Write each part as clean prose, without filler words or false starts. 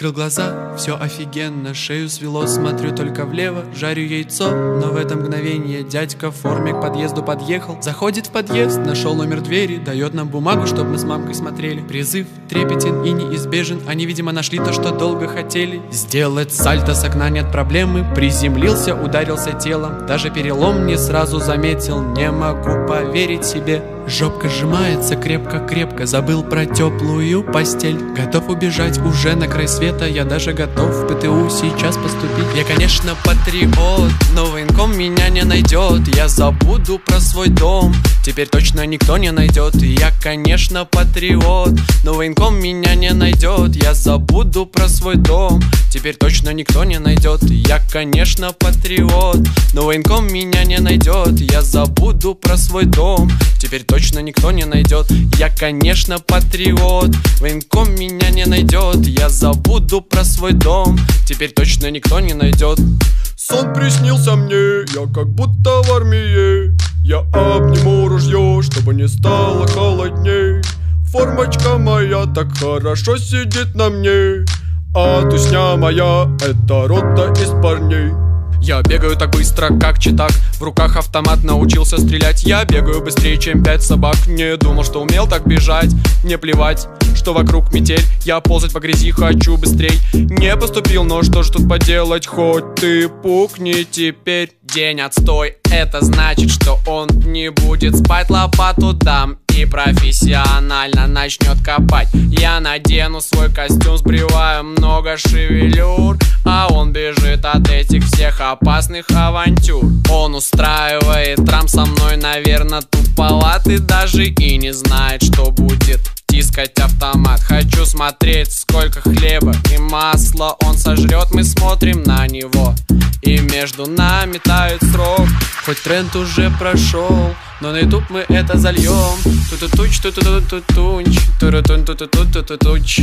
Открыл глаза, все офигенно, шею свело, смотрю только влево, жарю яйцо, но в это мгновение дядька в форме к подъезду подъехал. Заходит в подъезд, нашел номер двери, дает нам бумагу, чтобы мы с мамкой смотрели. Призыв трепетен и неизбежен, они, видимо, нашли то, что долго хотели. Сделать сальто с окна нет проблемы, приземлился, ударился телом, даже перелом не сразу заметил, не могу поверить себе. Жопка сжимается крепко-крепко, забыл про теплую постель. Готов убежать уже на край света, я даже готов в ПТУ сейчас поступить. Я, конечно, патриот, но военком меня не найдет. Я забуду про свой дом, теперь точно никто не найдет. Я, конечно, патриот, но военком меня не найдет. Я забуду про свой дом, теперь точно никто не найдет. Я, конечно, патриот, но военком меня не найдет. Я забуду про свой дом, теперь точно никто не найдет. Я, конечно, патриот, военком меня не найдет. Я забуду про свой дом, теперь точно никто не найдет. Сон приснился мне, я как будто в армии. Я обниму ружье, чтобы не стало холодней. Формочка моя так хорошо сидит на мне, а тусня моя — это рота из парней. Я бегаю так быстро, как читак, в руках автомат, научился стрелять. Я бегаю быстрее, чем 5 собак. Не думал, что умел так бежать. Мне плевать, что вокруг метель. Я ползать по грязи хочу быстрей. Не поступил, но что ж тут поделать? Хоть ты пукни теперь. День отстой, это значит, что он не будет спать. Лопату дам и профессионально начнет копать. Я надену свой костюм, сбриваю много шевелюр, а он бежит от этих всех опасных авантюр. Он устраивает трам со мной, наверное, туповатый даже и не знает, что будет тискать автомат. Хочу смотреть, сколько хлеба и масла он сожрет. Мы смотрим на него, и между нами тает срок. Хоть тренд уже прошел, но на YouTube мы это зальем. Ту-ту-туч, ту-ту-ту-ту-тунч, ту-ру-тун-ту-ту-ту-ту-туч,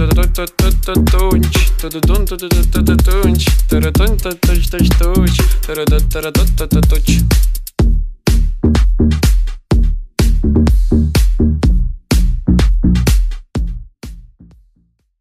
ту-ру-ту-ту-ту-ту-тунч, ту-ру-тун-ту-ту-ту-ту-тунч, ту-ру-тун-ту-туч-туч-туч, ту-ру-ту-ту-ту-туч.